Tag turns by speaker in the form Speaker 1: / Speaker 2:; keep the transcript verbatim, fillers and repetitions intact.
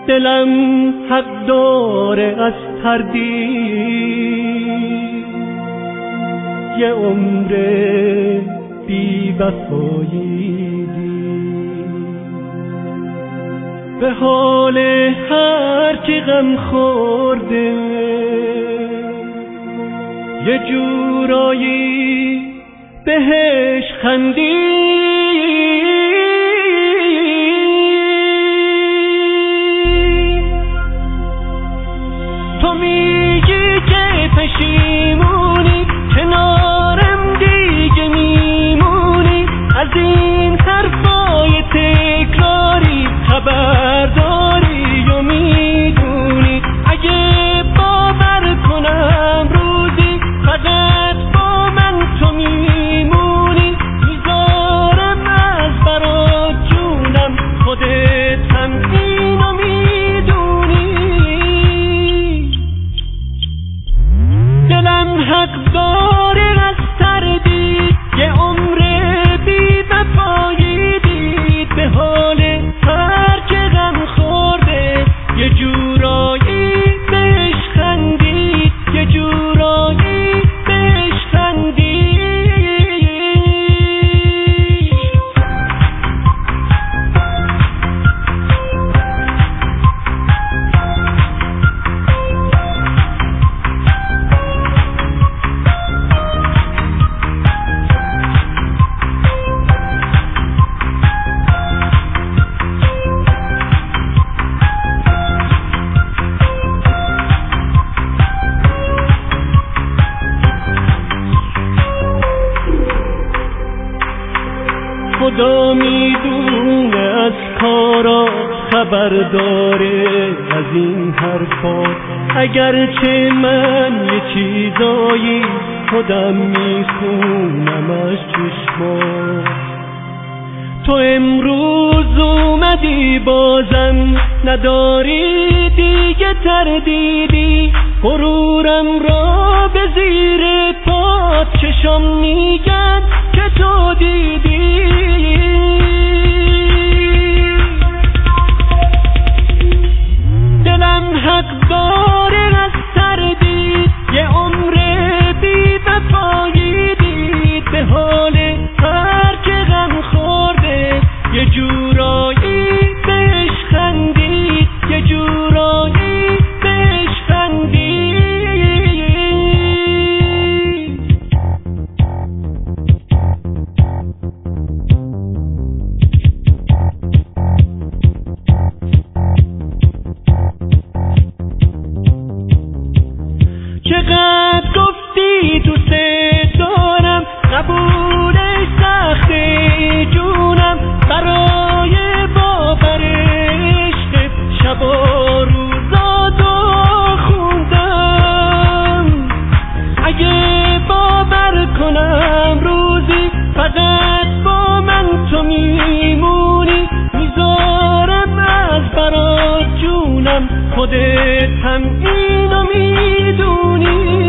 Speaker 1: دلم حق داره از تردید یه عمر بی وفایی به حال هر کی غم خورده یه جورایی بهش خندید. تو میگی که پشیمونی کنارم دیگه میمونی از این حرفای تکراری خبرداری و میدونی اگه باور کنم روزی فقط با من تو میمونی میذارم از برات جونم خودت هم اینو میدونی. دلم حق داره از تردید یه عمر بی وفایی دید به حال هر که غم خورده یه جورایی بهش خندید یه جورایی بهش خندید. خدا میدونه از کارا خبر داره از این حرفا اگرچه من یه چیزایی خودم میخونم از چشمات. تو امروز اومدی بازم نداری دیگه تردیدی غرورم را به زیر پات چشم میگن که تو دیدی. دلم حق داره از تردید یه عمر بی وفایی دید به حال هر که غم خورده یه جورایی بهش خندید یه جورایی بهش خندید. چقدر گفتی دوست دارم قبولش سخته جونم برای باور عشق شب و روزاتو خوندم اگه باور کنم روزی فقط با من تو میمونی میذارم از برات جونم خودت هم اینو میدونی.